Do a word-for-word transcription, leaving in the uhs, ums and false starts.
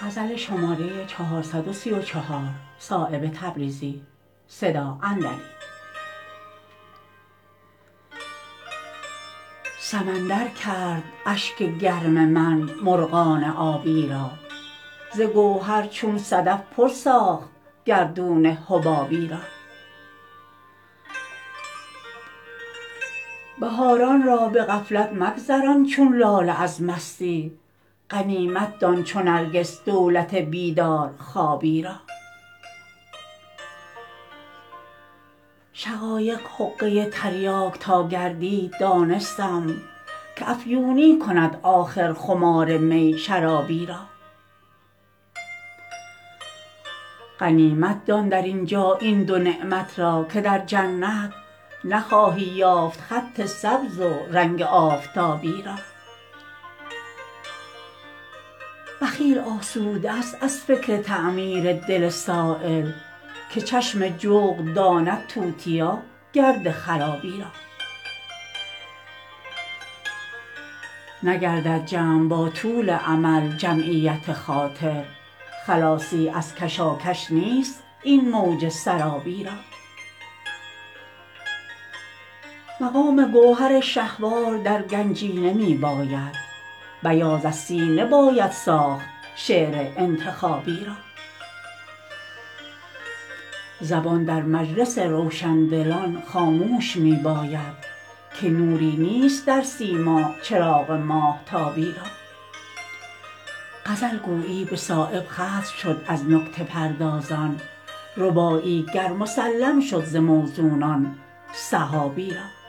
غزل شماره چهارصد و سی و چهار صایب تبریزی صدا اندری. سمندر کرد اشک گرم من مرغان آبی را، ز گوهر چون صدف پر ساخت گردون حبابی را. بهاران را به غفلت مگذران چون لاله از مستی، غنیمت دان چو نرگس دولت بیدار خوابی را. شقایق حقه تریاک تا گردید دانستم که افیونی کند آخر خمار می شرابی را. غنیمت دان در اینجا این دو نعمت را که در جنت نخواهی یافت خط سبز و رنگ آفتابی را. بخیل آسوده است از فکر تعمیر دل سایل که چشم جغد داند توتیا گرد خرابی را. نگردد جمع با طول امل جمعیت خاطر، خلاصی از کشاکش نیست این موج سرابی را. مقام گوهر شهوار در گنجینه می باید، بیاض از سینه باید ساخت شعر انتخابی را. زبان در مجلس روشندلان خاموش می باید که نوری نیست در سیما چراغ ماهتابی را. غزل گویی به صایب ختم شد از نکته پردازان، رباعی گر مسلم شد ز موزونان سحابی را.